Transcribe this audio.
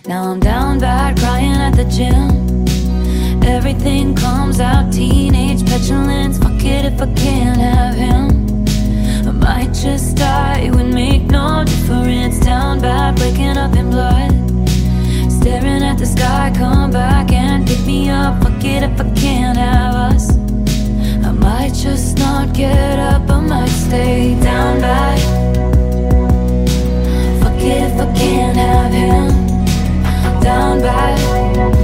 Now I'm down bad, crying at the gym. Everything comes out, teenage petulance. Fuck it if I can't have him. I might just die, it would make no difference. Down bad, waking up in blood, staring at the sky, come back and pick me up. Fuck it if I can't have us. I might just not get up, I might stay down bad. Fuck it if I can't have him. Down bad.